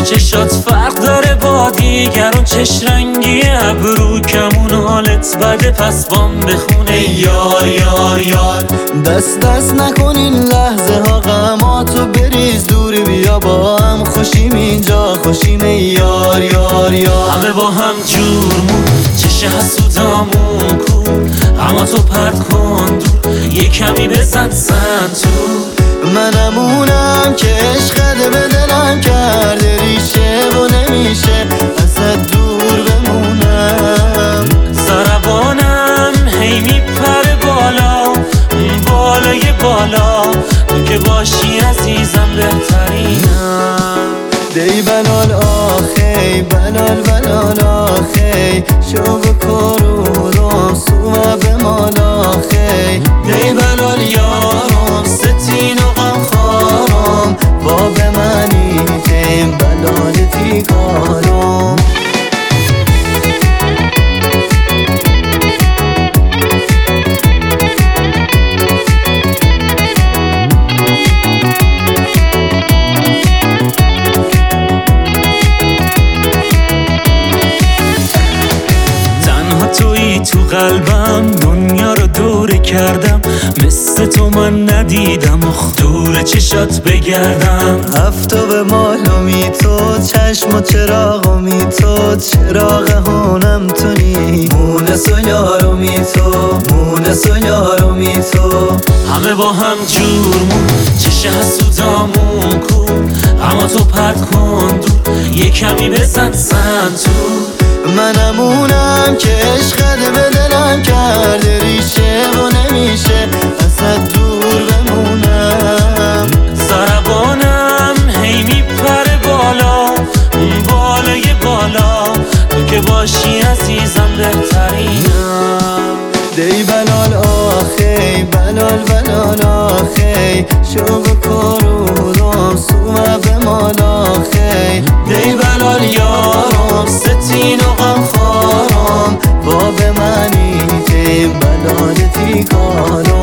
چشات فرق داره با دیگرون، چش رنگی ابرو کمون، حالت بده پس بام بخونه یار یار یار. دست نکن این لحظه ها، غماتو بریز دور، بیا با هم خوشیم اینجا، خوشیم یار یار یار. همه با هم جورمون، چش حسودامون کو، غماتو پرت کن دور، یه کمی بزن سنتور. منمونم که عشقت به دلم کرده ریشه و نمیشه ازت دور بمونم. سربانم هی میپره بالا، بالای بالا، تو که باشی عزیزم بهترینم. دی بلال آخی بلال بلال آخی، شو بکرودم سوما به مال آخی. دی بلال یارم ستین و غم خارم، با به منی تیم بلال تیکارم. تو قلبم دنیا رو دور کردم، مثل تو من ندیدم و دور چشات بگردم. هفتو مالومی تو، چشم و چراغمی تو، چراغ هونم تونی، مونس و یارومی تو، مونس و یارومی تو. همه با هم جورمون، چش حسودامون کو، اما تو پرت کن دور، یه کمی بزن سنتور. منمونم که عشقت به دلم کرده ریشه و نمیشه ازت دور بمونم. سربانم هی میپره بالا، بالای بالا، تو که باشی عزیزم بهترینم. دی بلال آخی بلال بلال آخی، شو بکرودم سوما به مال آخی. دی بلال یارم ستین و غم خارم، با به منی تیم بلال تیکارم.